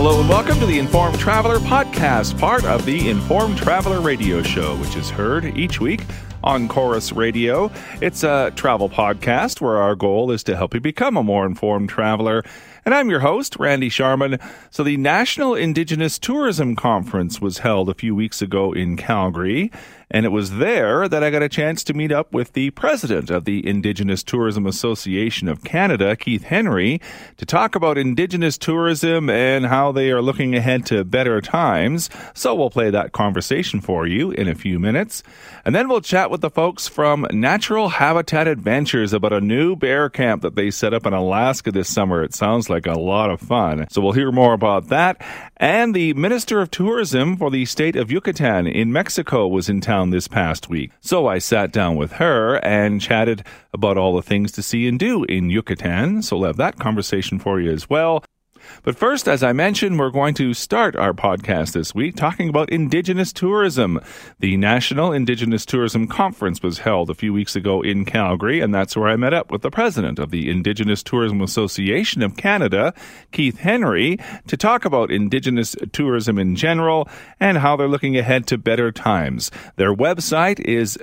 Hello and welcome to the Informed Traveler Podcast, part of the Informed Traveler Radio Show, which is heard each week on Chorus Radio. It's a travel podcast where our goal is to help you become a more informed traveler. And I'm your host, Randy Sharman. So the National Indigenous Tourism Conference was held a few weeks ago in Calgary, and it was there that I got a chance to meet up with the president of the Indigenous Tourism Association of Canada, Keith Henry, to talk about Indigenous tourism and how they are looking ahead to better times. So we'll play that conversation for you in a few minutes. And then we'll chat with the folks from Natural Habitat Adventures about a new bear camp that they set up in Alaska this summer. It sounds like a lot of fun. So we'll hear more about that. And the Minister of Tourism for the state of Yucatan in Mexico was in town this past week. So I sat down with her and chatted about all the things to see and do in Yucatan. So we'll have that conversation for you as well. But first, as I mentioned, we're going to start our podcast this week talking about Indigenous tourism. The National Indigenous Tourism Conference was held a few weeks ago in Calgary, and that's where I met up with the president of the Indigenous Tourism Association of Canada, Keith Henry, to talk about Indigenous tourism in general and how they're looking ahead to better times. Their website is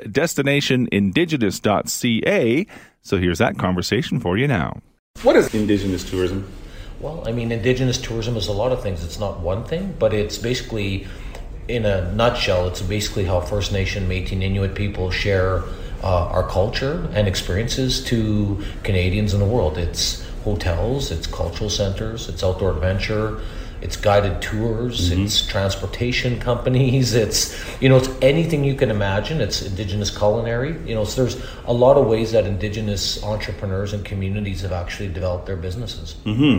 destinationindigenous.ca, so here's that conversation for you now. What is Indigenous tourism? Well, I mean, Indigenous tourism is a lot of things. It's not one thing, but it's basically, in a nutshell, it's basically how First Nation, Métis, and Inuit people share our culture and experiences to Canadians in the world. It's hotels, it's cultural centers, it's outdoor adventure, it's guided tours, it's transportation companies, it's anything you can imagine. It's Indigenous culinary. So there's a lot of ways that Indigenous entrepreneurs and communities have actually developed their businesses.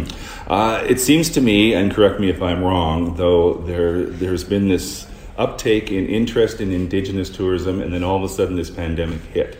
It seems to me, and correct me if I'm wrong, though, there's been this uptake in interest in Indigenous tourism, and then all of a sudden this pandemic hit.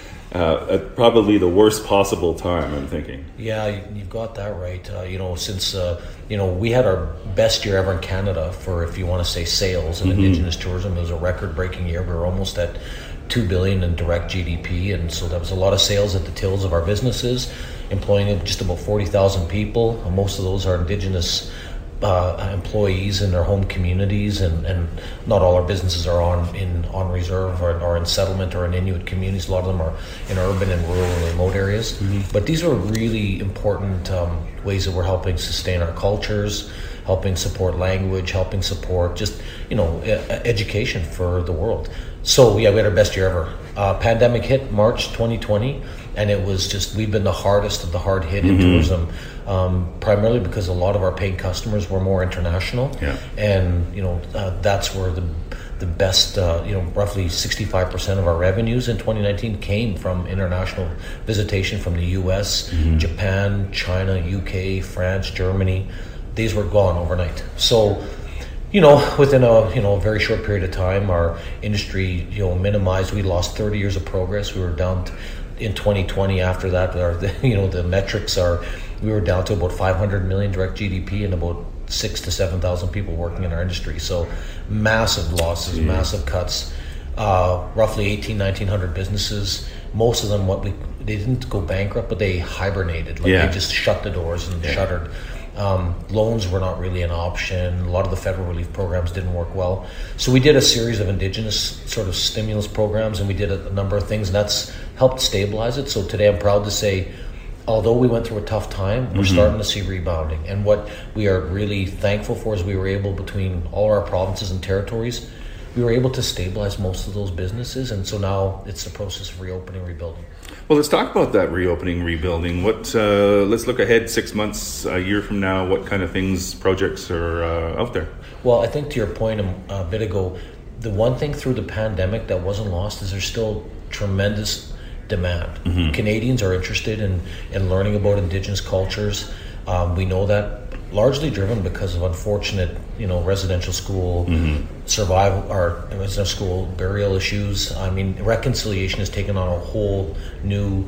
At probably the worst possible time, I'm thinking. Yeah, you've got that right. Since we had our best year ever in Canada for, if you want to say, sales and Indigenous tourism. It was a record-breaking year. We were almost at $2 billion in direct GDP, and so that was a lot of sales at the tills of our businesses, employing just about 40,000 people. Most of those are Indigenous employees in their home communities, and not all our businesses are on reserve or in settlement or in Inuit communities. A lot of them are in urban and rural and remote areas. But these are really important ways that we're helping sustain our cultures, helping support language, helping support just education for the world. So yeah, we had our best year ever. Pandemic hit March 2020, and it was just, we've been the hardest of the hard hit in tourism, primarily because a lot of our paying customers were more international, and that's where the best, roughly 65% of our revenues in 2019 came from international visitation from the U.S., Japan, China, UK, France, Germany. These were gone overnight. So, within a very short period of time, our industry, minimized. We lost 30 years of progress. We were down in 2020. After that, the metrics are, we were down to about 500 million direct GDP and about 6,000 to 7,000 people working in our industry. So massive losses, massive cuts. Roughly 1,900 businesses. Most of them, they didn't go bankrupt, but they hibernated. They just shut the doors and shuttered. Loans were not really an option. A lot of the federal relief programs didn't work well. So we did a series of Indigenous sort of stimulus programs, and we did a number of things, and that's helped stabilize it. So today I'm proud to say, although we went through a tough time, we're starting to see rebounding. And what we are really thankful for is we were able, between all our provinces and territories, we were able to stabilize most of those businesses, and so now it's the process of reopening, rebuilding. Well, let's talk about that reopening, rebuilding. Let's look ahead 6 months, a year from now. What kind of projects are out there? Well, I think to your point a bit ago, the one thing through the pandemic that wasn't lost is there's still tremendous demand. Canadians are interested in learning about Indigenous cultures. We know that, largely driven because of unfortunate, residential school survival or residential school burial issues. I mean, reconciliation has taken on a whole new,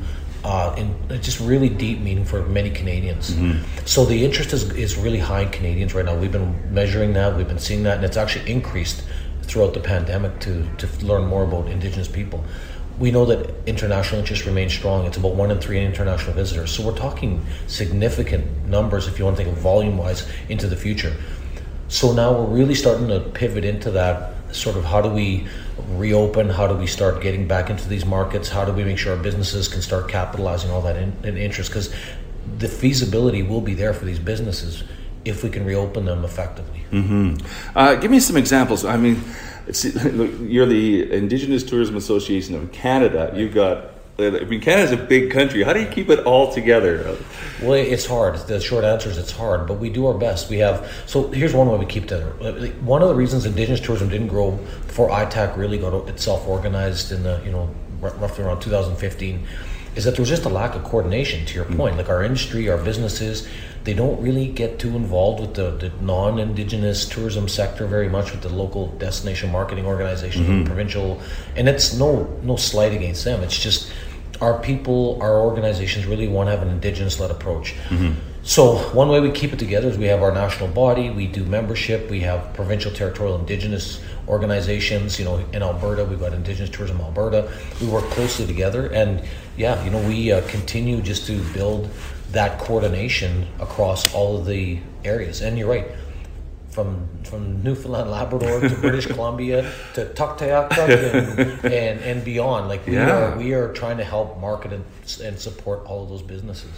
just really deep meaning for many Canadians. So the interest is really high in Canadians right now. We've been measuring that, we've been seeing that, and it's actually increased throughout the pandemic to learn more about Indigenous people. We know that international interest remains strong. It's about 1 in 3 international visitors. So we're talking significant numbers, if you want to think of volume-wise, into the future. So now we're really starting to pivot into that sort of how do we reopen, how do we start getting back into these markets, how do we make sure our businesses can start capitalizing all that in interest, because the feasibility will be there for these businesses if we can reopen them effectively. Give me some examples. I mean, you're the Indigenous Tourism Association of Canada. You've got, Canada's a big country. How do you keep it all together? Well, it's hard. The short answer is it's hard, but we do our best. So here's one way we keep together. One of the reasons Indigenous tourism didn't grow before ITAC really got itself organized in the, roughly around 2015, is that there was just a lack of coordination, to your point. Like our industry, our businesses, they don't really get too involved with the non-Indigenous tourism sector very much, with the local destination marketing organizations, the provincial, and it's no slight against them. It's just our people, our organizations really want to have an Indigenous-led approach. So one way we keep it together is we have our national body, we do membership, we have provincial, territorial, Indigenous organizations. In Alberta, we've got Indigenous Tourism Alberta. We work closely together, and we continue just to build that coordination across all of the areas. And you're right, from Newfoundland, Labrador to British Columbia to Tuktoyaktuk and beyond. Like we are trying to help market and support all of those businesses.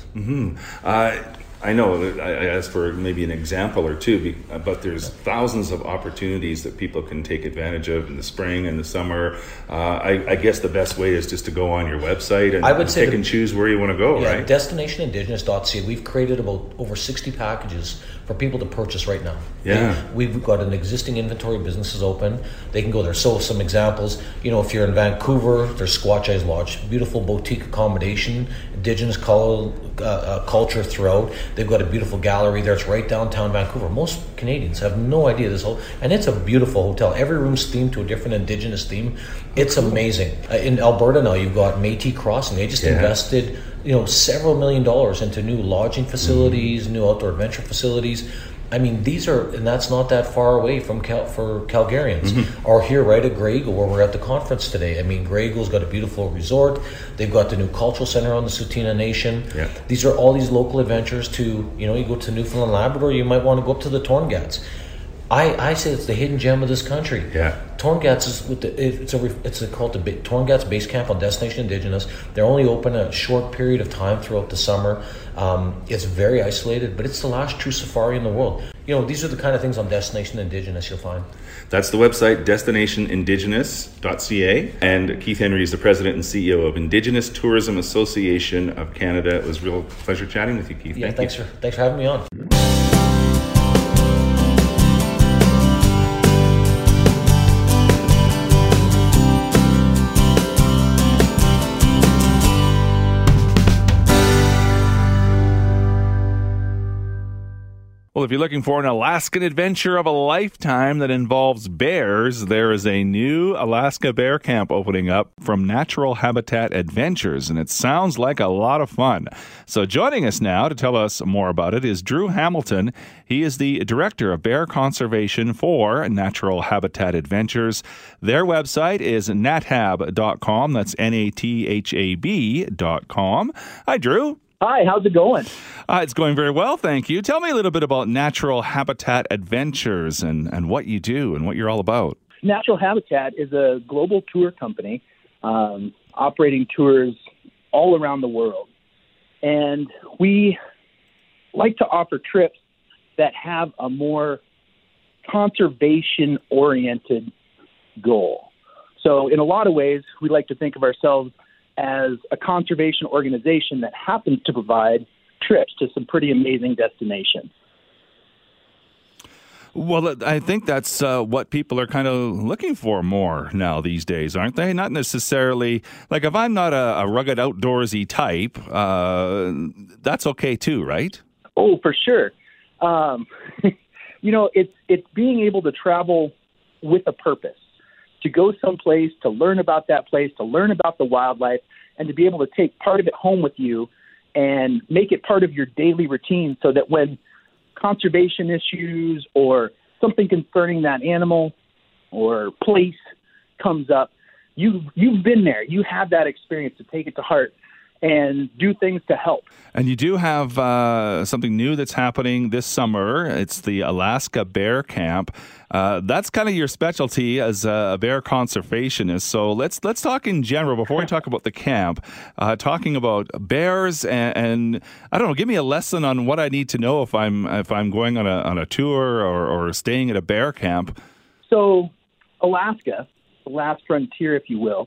I know I asked for maybe an example or two, but there's thousands of opportunities that people can take advantage of in the spring and the summer. I guess the best way is just to go on your website and pick and choose where you want to go, right? DestinationIndigenous.ca. We've created about over 60 packages for people to purchase right now. Yeah. We've got an existing inventory of businesses open. They can go there. So some examples, if you're in Vancouver, there's Squatch Eyes Lodge, beautiful boutique accommodation, Indigenous culture throughout. They've got a beautiful gallery there. It's right downtown Vancouver. Most Canadians have no idea and it's a beautiful hotel. Every room's themed to a different Indigenous theme. It's amazing. In Alberta now, you've got Métis Crossing. They just invested, several $1 million into new lodging facilities, new outdoor adventure facilities. I mean, and that's not that far away for Calgarians. Or here, right at Grey Eagle, where we're at the conference today. I mean, Grey Eagle's got a beautiful resort. They've got the new cultural center on the Tsuut'ina Nation. Yeah. These are all these local adventures to, you go to Newfoundland, Labrador, you might want to go up to the Torngats. I say it's the hidden gem of this country. Yeah. Torngats is called the Torngats Base Camp on Destination Indigenous. They're only open a short period of time throughout the summer. It's very isolated, but it's the last true safari in the world. These are the kind of things on Destination Indigenous you'll find. That's the website, destinationindigenous.ca. And Keith Henry is the president and CEO of Indigenous Tourism Association of Canada. It was a real pleasure chatting with you, Keith. Yeah, thanks for having me on. Well, if you're looking for an Alaskan adventure of a lifetime that involves bears, there is a new Alaska Bear Camp opening up from Natural Habitat Adventures, and it sounds like a lot of fun. So joining us now to tell us more about it is Drew Hamilton. He is the Director of Bear Conservation for Natural Habitat Adventures. Their website is nathab.com. That's NATHAB.com. Hi, Drew. Hi, how's it going? It's going very well, thank you. Tell me a little bit about Natural Habitat Adventures and what you do and what you're all about. Natural Habitat is a global tour company operating tours all around the world. And we like to offer trips that have a more conservation-oriented goal. So in a lot of ways, we like to think of ourselves as a conservation organization that happens to provide trips to some pretty amazing destinations. Well, I think that's what people are kind of looking for more now these days, aren't they? Not necessarily, like if I'm not a rugged outdoorsy type, that's okay too, right? Oh, for sure. It's being able to travel with a purpose, to go someplace, to learn about that place, to learn about the wildlife, and to be able to take part of it home with you and make it part of your daily routine so that when conservation issues or something concerning that animal or place comes up, you've been there. You have that experience to take it to heart and do things to help. And you do have something new that's happening this summer. It's the Alaska Bear Camp. That's kind of your specialty as a bear conservationist. So let's talk in general before we talk about the camp. Talking about bears and I don't know. Give me a lesson on what I need to know if I'm going on a tour or staying at a bear camp. So Alaska, the last frontier, if you will,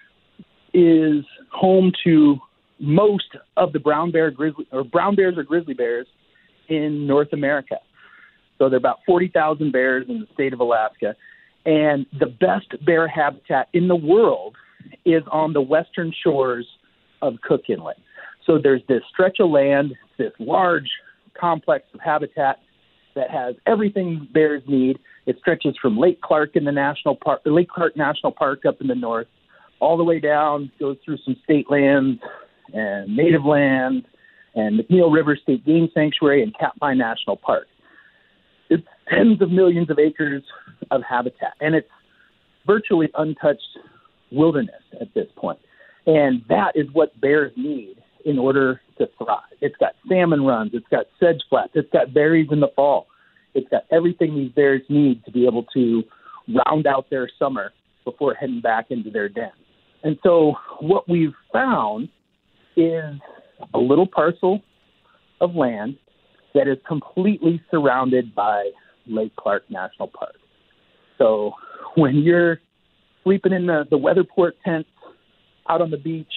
is home to most of the brown bears or grizzly bears in North America. So there are about 40,000 bears in the state of Alaska. And the best bear habitat in the world is on the western shores of Cook Inlet. So there's this stretch of land, this large complex of habitat that has everything bears need. It stretches from Lake Clark in the Lake Clark National Park up in the north, all the way down, goes through some state lands and native lands and McNeil River State Game Sanctuary and Katmai National Park. It's tens of millions of acres of habitat, and it's virtually untouched wilderness at this point. And that is what bears need in order to thrive. It's got salmon runs, it's got sedge flats, it's got berries in the fall. It's got everything these bears need to be able to round out their summer before heading back into their den. And so what we've found is a little parcel of land that is completely surrounded by Lake Clark National Park. So when you're sleeping in the Weatherport tents out on the beach,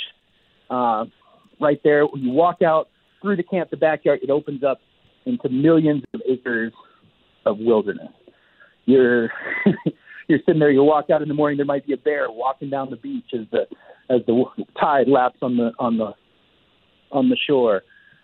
right there, when you walk out through the camp, the backyard, it opens up into millions of acres of wilderness. You're sitting there, you walk out in the morning, there might be a bear walking down the beach as the tide laps on the shore.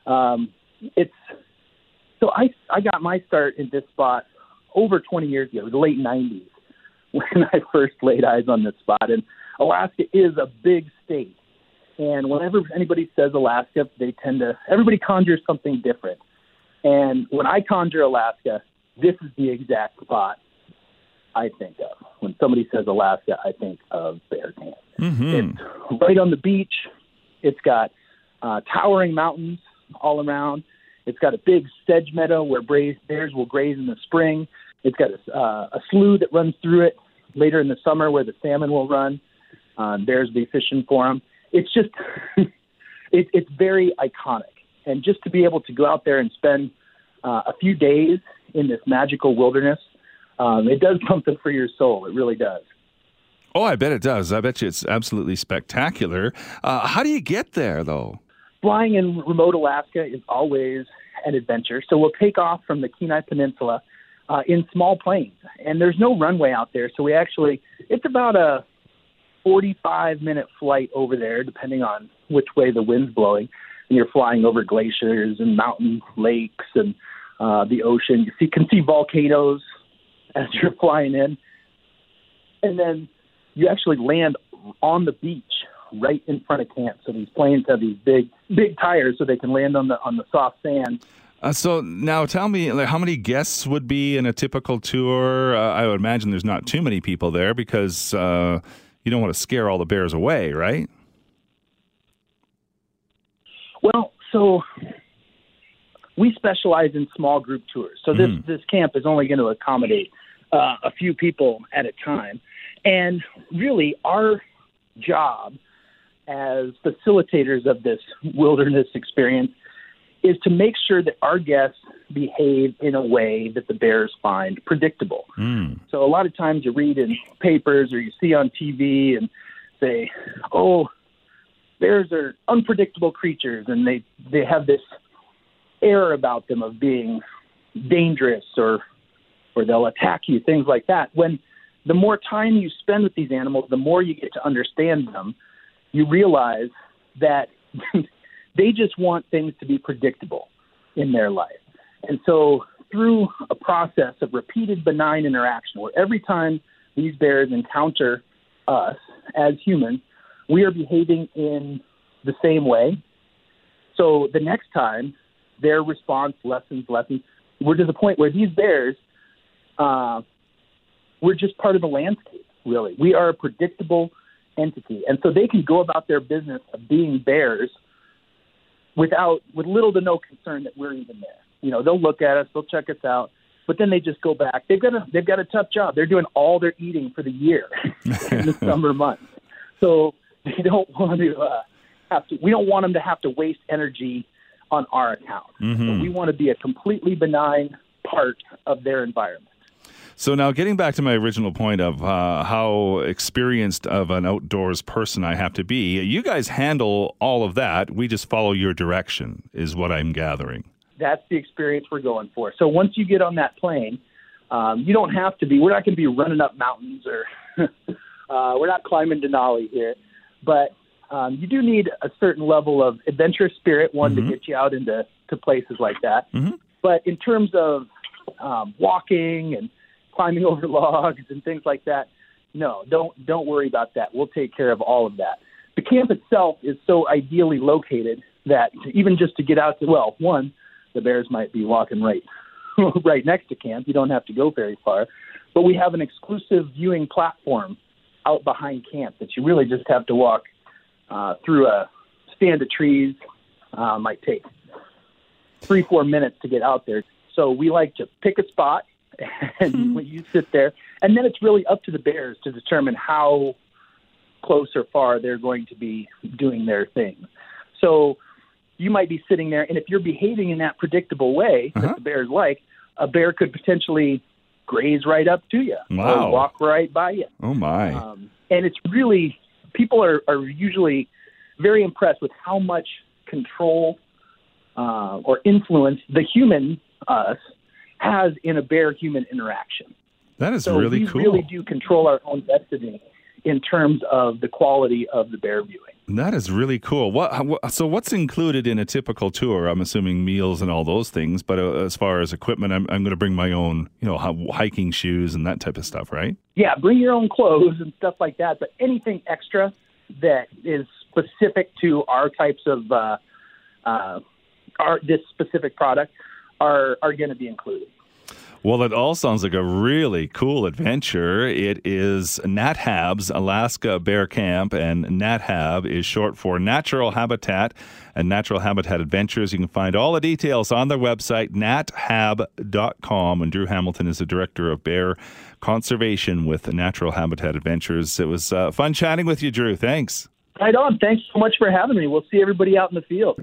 So I got my start in this spot over 20 years ago. It was the late 90s when I first laid eyes on this spot. And Alaska is a big state. And whenever anybody says Alaska, everybody conjures something different. And when I conjure Alaska, this is the exact spot I think of. When somebody says Alaska, I think of Bear Camp. Mm-hmm. It's right on the beach. It's got towering mountains all around. It's got a big sedge meadow where bears will graze in the spring. It's got a slough that runs through it later in the summer where the salmon will run. Bears will be fishing for them. It's just, it's very iconic. And just to be able to go out there and spend a few days in this magical wilderness, it does something for your soul. It really does. Oh, I bet it does. I bet you it's absolutely spectacular. How do you get there, though? Flying in remote Alaska is always an adventure. So we'll take off from the Kenai Peninsula in small planes. And there's no runway out there. So it's about a 45-minute flight over there, depending on which way the wind's blowing. And you're flying over glaciers and mountain lakes and the ocean. You can see volcanoes as you're flying in. And then you actually land on the beach right in front of camp. So these planes have these big tires so they can land on the soft sand. So now tell me, how many guests would be in a typical tour? I would imagine there's not too many people there because you don't want to scare all the bears away, right? Well, so we specialize in small group tours. So this camp is only going to accommodate a few people at a time. And really our job as facilitators of this wilderness experience is to make sure that our guests behave in a way that the bears find predictable. So a lot of times you read in papers or you see on TV and say, oh, bears are unpredictable creatures, and they have this air about them of being dangerous or they'll attack you, things like that. When the more time you spend with these animals, the more you get to understand them, you realize that they just want things to be predictable in their life. And so through a process of repeated benign interaction, where every time these bears encounter us as humans, we are behaving in the same way. So the next time, their response lessens. We're to the point where these bears, we're just part of the landscape, really. We are a predictable entity. And so they can go about their business of being bears with little to no concern that we're even there. You know, they'll look at us, they'll check us out, but then they just go back. They've got a tough job. They're doing all their eating for the year in the summer months. So they don't want to we don't want them to have to waste energy on our account. So we want to be a completely benign part of their environment. So now getting back to my original point of how experienced of an outdoors person I have to be, you guys handle all of that. We just follow your direction is what I'm gathering. That's the experience we're going for. So once you get on that plane, you don't have to be, we're not going to be running up mountains or we're not climbing Denali here, but you do need a certain level of adventurous spirit, to get you out into places like that. But in terms of walking and climbing over logs and things like that, no, don't worry about that. We'll take care of all of that. The camp itself is so ideally located that even just to get out to, the bears might be walking right next to camp. You don't have to go very far. But we have an exclusive viewing platform out behind camp that you really just have to walk through a stand of trees. Might take 3-4 minutes to get out there. So we like to pick a spot and when you sit there. And then it's really up to the bears to determine how close or far they're going to be doing their thing. So you might be sitting there, and if you're behaving in that predictable way that the bears like, a bear could potentially graze right up to you or walk right by you. Oh, my. And it's really, people are usually very impressed with how much control or influence the human, us, has in a bear-human interaction. That is really cool. So we really do control our own destiny in terms of the quality of the bear viewing. That is really cool. So what's included in a typical tour? I'm assuming meals and all those things, but as far as equipment, I'm going to bring my own, hiking shoes and that type of stuff, right? Yeah, bring your own clothes and stuff like that, but anything extra that is specific to our types of this specific product are going to be included. Well, it all sounds like a really cool adventure. It is NatHab's Alaska Bear Camp, and NatHab is short for Natural Habitat and Natural Habitat Adventures. You can find all the details on their website, nathab.com. And Drew Hamilton is the Director of Bear Conservation with Natural Habitat Adventures. It was fun chatting with you, Drew. Thanks. Right on. Thanks so much for having me. We'll see everybody out in the field.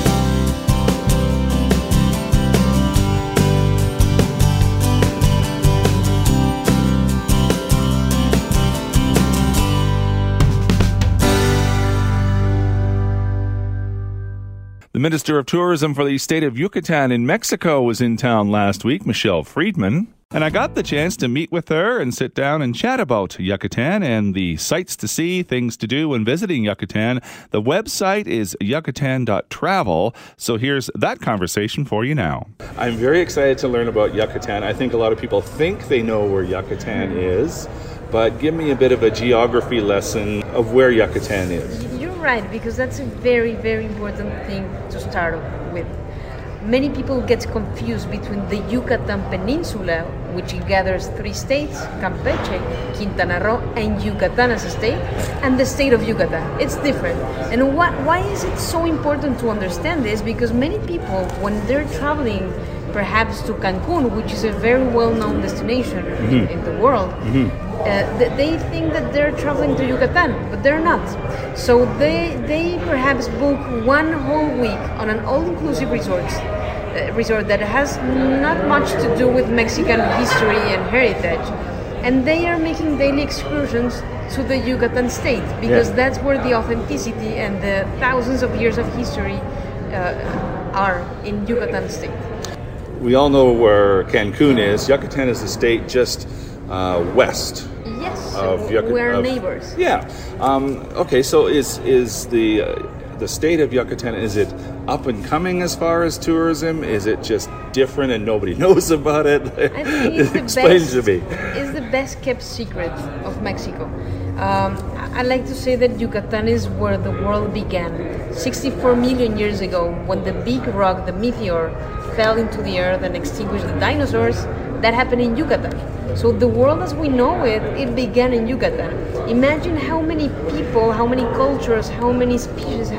The Minister of Tourism for the state of Yucatan in Mexico was in town last week, Michelle Friedman, and I got the chance to meet with her and sit down and chat about Yucatan and the sights to see, things to do when visiting Yucatan. The website is yucatan.travel, so here's that conversation for you now. I'm very excited to learn about Yucatan. I think a lot of people think they know where Yucatan is, but give me a bit of a geography lesson of where Yucatan is. Right, because that's a very, very important thing to start with. Many people get confused between the Yucatan Peninsula, which gathers 3 states, Campeche, Quintana Roo, and Yucatan as a state, and the state of Yucatan. It's different. And why is it so important to understand this? Because many people, when they're traveling perhaps to Cancun, which is a very well-known destination in the world, they think that they're traveling to Yucatan, but they're not. So they perhaps book 1 whole week on an all-inclusive resort that has not much to do with Mexican history and heritage, and they are making daily excursions to the Yucatan state because that's where the authenticity and the thousands of years of history are in Yucatan state. We all know where Cancun is. Yucatan is the state just west. Yes, of Yucatan. We're neighbors. Yeah. Okay. So is the state of Yucatan, is it up and coming as far as tourism? Is it just different and nobody knows about it? I think it's the best kept secret of Mexico. I like to say that Yucatan is where the world began. 64 million years ago, when the big rock, the meteor, fell into the earth and extinguished the dinosaurs, that happened in Yucatan. So the world as we know it began in Yucatan. Imagine how many people, how many cultures, how many species have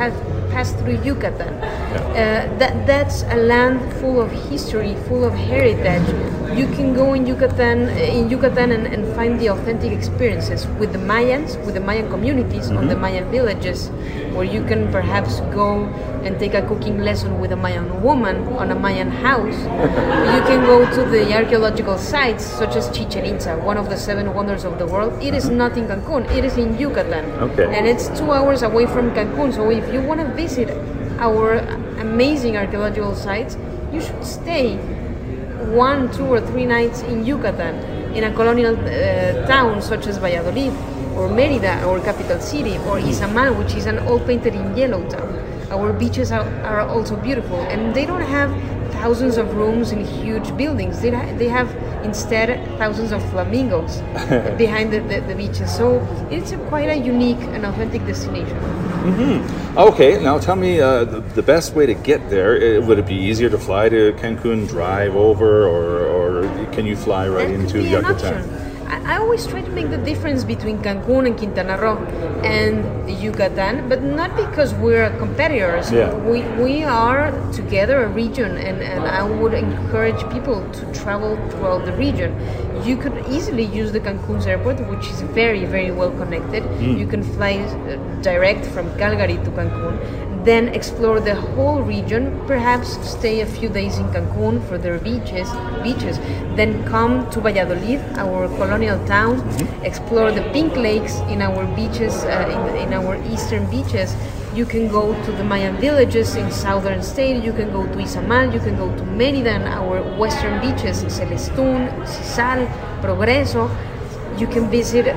pass through Yucatan. That's a land full of history, full of heritage. You can go in Yucatan and find the authentic experiences with the Mayans, with the Mayan communities, on the Mayan villages, where you can perhaps go and take a cooking lesson with a Mayan woman on a Mayan house. You can go to the archaeological sites such as Chichen Itza, one of the 7 wonders of the world. It is not in Cancun, it is in Yucatan. And it's 2 hours away from Cancun. So if you want to visit our amazing archaeological sites, you should stay 1, 2, or 3 nights in Yucatan, in a colonial town such as Valladolid, or Mérida, our capital city, or Izamal, which is an all-painted in yellow town. Our beaches are also beautiful, and they don't have thousands of rooms in huge buildings. They have instead thousands of flamingos behind the beaches. So it's quite a unique and authentic destination. Okay, now tell me the best way to get there. Would it be easier to fly to Cancun, drive over, or can you fly right into Yucatan? I always try to make the difference between Cancun and Quintana Roo and Yucatan, but not because we're competitors. We are together a region, and I would encourage people to travel throughout the region. You could easily use the Cancun's airport, which is very, very well connected. You can fly direct from Calgary to Cancun, then explore the whole region, perhaps stay a few days in Cancun for their beaches, then come to Valladolid, our colonial town, explore the pink lakes in our beaches, in our eastern beaches. You can go to the Mayan villages in southern state, you can go to Izamal, you can go to Mérida and our western beaches, Celestún, Cisal, Progreso. You can visit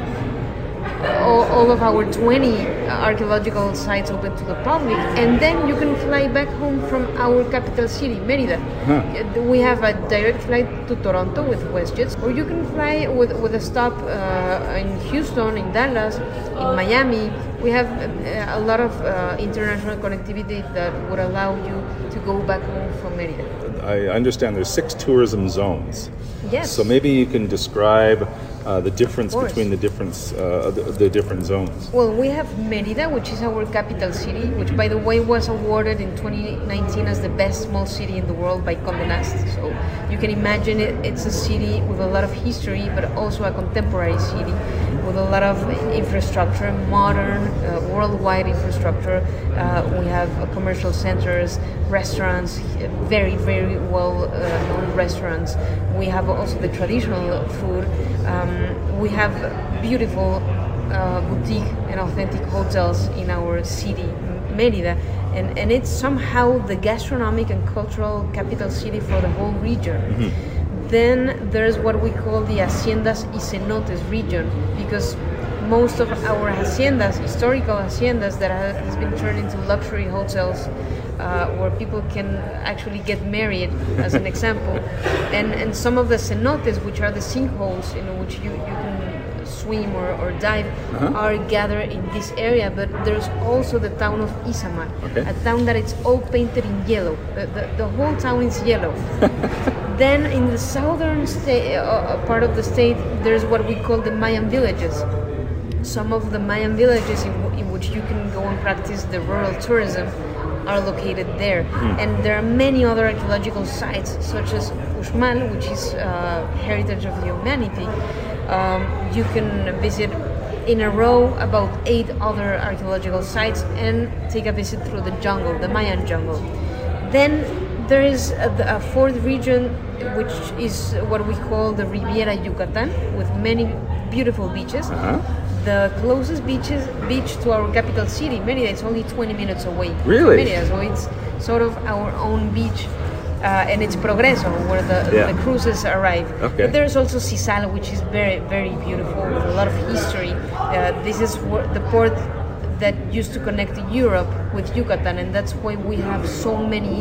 all of our 20 archaeological sites open to the public, and then you can fly back home from our capital city, Mérida. We have a direct flight to Toronto with WestJet, or you can fly with a stop in Houston, in Dallas, in Miami. We have a lot of international connectivity that would allow you to go back home from Mérida. I understand there's 6 tourism zones. Yes. So maybe you can describe the difference between the different zones. Well, we have Mérida, which is our capital city, which, by the way, was awarded in 2019 as the best small city in the world by Condé Nast. So you can imagine it's a city with a lot of history, but also a contemporary city with a lot of infrastructure, modern, worldwide infrastructure. We have commercial centers, restaurants, very, very well-known restaurants. We have also the traditional food. We have beautiful boutique and authentic hotels in our city, Mérida, and it's somehow the gastronomic and cultural capital city for the whole region. Then there's what we call the Haciendas y Cenotes region, because most of our haciendas, historical haciendas that has been turned into luxury hotels, where people can actually get married, as an example, and some of the cenotes, which are the sinkholes in which you can swim or dive, are gathered in this area. But there's also the town of Izamal, a town that is all painted in yellow. The whole town is yellow. Then in the southern part of the state, there's what we call the Mayan villages. Some of the Mayan villages in which you can go and practice the rural tourism are located there. And there are many other archaeological sites, such as Uxmal, which is heritage of humanity. You can visit in a row about 8 other archaeological sites and take a visit through the jungle, the Mayan jungle. Then there is a fourth region, which is what we call the Riviera Yucatan, with many beautiful beaches. The closest beach to our capital city, Mérida, is only 20 minutes away. Really? From Mérida, so it's sort of our own beach. And it's Progreso, where the cruises arrive. But there's also Cisal, which is very, very beautiful, with a lot of history. This is the port that used to connect Europe with Yucatan, and that's why we have so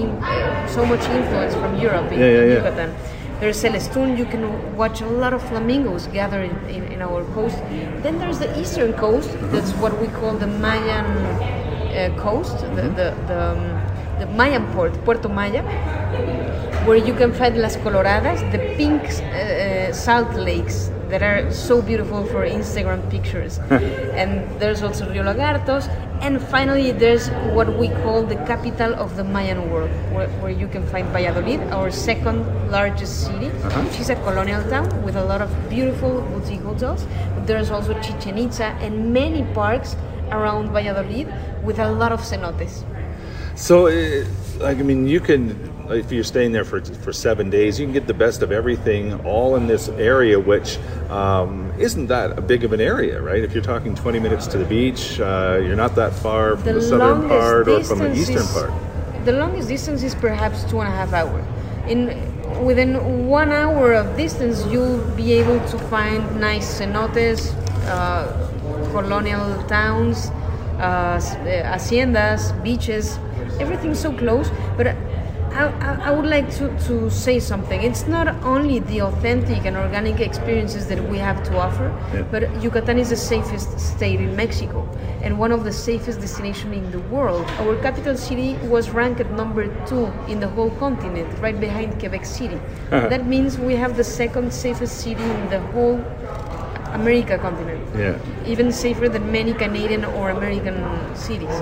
much influence from Europe in Yucatan. There's Celestún. You can watch a lot of flamingos gathered in our coast. Then there's the eastern coast. That's what we call the Mayan coast, the Mayan port, Puerto Maya, where you can find Las Coloradas, the pink salt lakes that are so beautiful for Instagram pictures. And there's also Rio Lagartos, And finally, there's what we call the capital of the Mayan world, where you can find Valladolid, our second largest city, which is a colonial town with a lot of beautiful boutique hotels. But there's also Chichen Itza and many parks around Valladolid with a lot of cenotes. So, you can, if you're staying there for 7 days, you can get the best of everything all in this area, which isn't that a big of an area, right? If you're talking 20 minutes to the beach, you're not that far from the southern part or from the eastern part. The longest distance is perhaps 2.5 hours. Within 1 hour of distance, you'll be able to find nice cenotes, colonial towns, haciendas, beaches, everything's so close. But I would like to say something. It's not only the authentic and organic experiences that we have to offer, but Yucatan is the safest state in Mexico and one of the safest destinations in the world. Our capital city was ranked number 2 in the whole continent, right behind Quebec City. That means we have the second safest city in the whole America continent. Yeah. Even safer than many Canadian or American cities.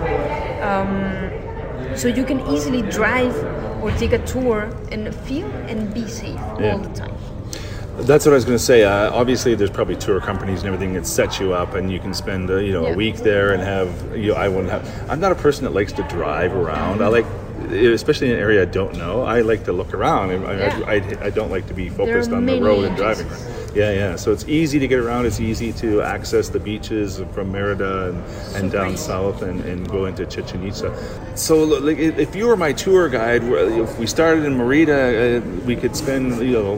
So you can easily drive or take a tour and feel and be safe all the time. That's what I was going to say. Obviously, there's probably tour companies and everything that set you up, and you can spend a week there and have. I'm not a person that likes to drive around. I like, especially in an area I don't know. I like to look around, and I don't like to be focused on the road and driving. Yeah. So it's easy to get around. It's easy to access the beaches from Merida and down south and go into Chichen Itza. So if you were my tour guide, if we started in Merida, we could spend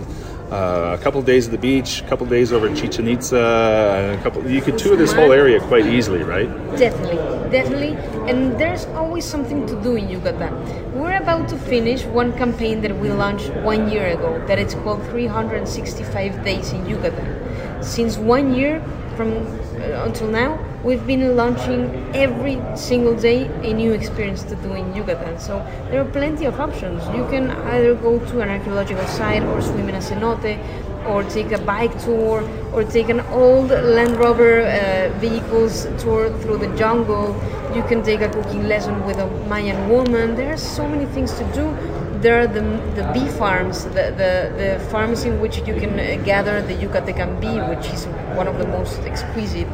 a couple of days at the beach, a couple of days over in Chichen Itza, you could tour this whole area quite easily, right? Definitely. And there's always something to do in Yucatan. We're about to finish one campaign that we launched 1 year ago, that it's called 365 Days in Yucatan. Since 1 year until now, we've been launching every single day a new experience to do in Yucatan. So there are plenty of options. You can either go to an archaeological site or swim in a cenote, or take a bike tour, or take an old Land Rover vehicles tour through the jungle. You can take a cooking lesson with a Mayan woman. There are so many things to do. There are the bee farms, the farms in which you can gather the Yucatecan bee, which is one of the most exquisite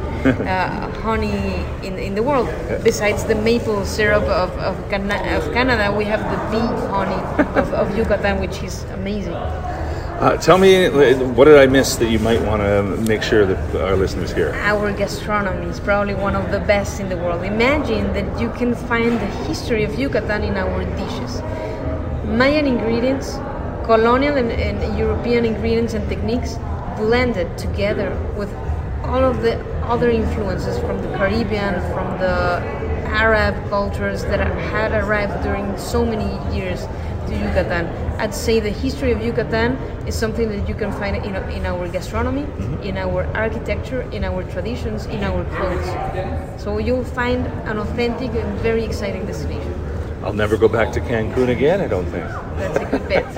honey in the world. Besides the maple syrup of Canada, we have the bee honey of Yucatan, which is amazing. Tell me, what did I miss that you might want to make sure that our listeners hear? Our gastronomy is probably one of the best in the world. Imagine that you can find the history of Yucatan in our dishes. Mayan ingredients, colonial and European ingredients and techniques blended together with all of the other influences from the Caribbean, from the Arab cultures that had arrived during so many years to Yucatan. I'd say the history of Yucatan is something that you can find in our gastronomy, in our architecture, in our traditions, in our clothes. So you'll find an authentic and very exciting destination. I'll never go back to Cancun again, I don't think. That's a good bet.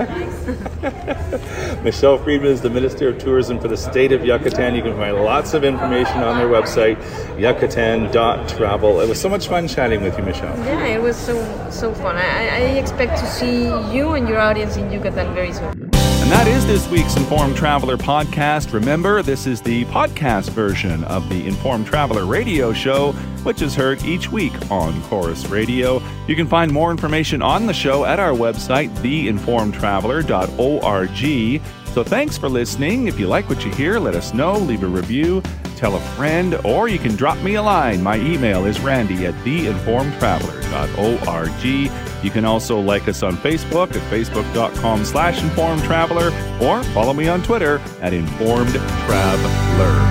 Michelle Friedman is the Minister of Tourism for the state of Yucatan. You can find lots of information on their website, yucatan.travel. It was so much fun chatting with you, Michelle. Yeah, it was so fun. I expect to see you and your audience in Yucatan very soon. And that is this week's Informed Traveler podcast. Remember, this is the podcast version of the Informed Traveler radio show, which is heard each week on Chorus Radio. You can find more information on the show at our website, theinformedtraveler.org. So thanks for listening. If you like what you hear, let us know, leave a review, tell a friend, or you can drop me a line. My email is randy@theinformedtraveler.org. You can also like us on Facebook at facebook.com/informedtraveler, or follow me on Twitter at informedtraveler.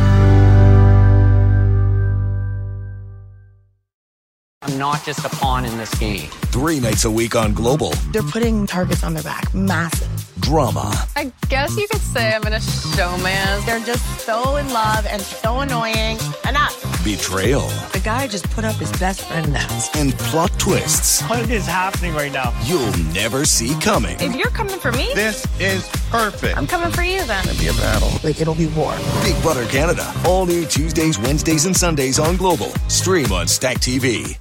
I'm not just a pawn in this game. 3 nights a week on Global. They're putting targets on their back. Massive. Drama. I guess you could say I'm in a showman. They're just so in love and so annoying. Enough. Betrayal. The guy just put up his best friend now. And plot twists. What is happening right now? You'll never see coming. If you're coming for me, this is perfect. I'm coming for you then. It'll be a battle. It'll be war. Big Brother Canada. All new Tuesdays, Wednesdays, and Sundays on Global. Stream on Stack TV.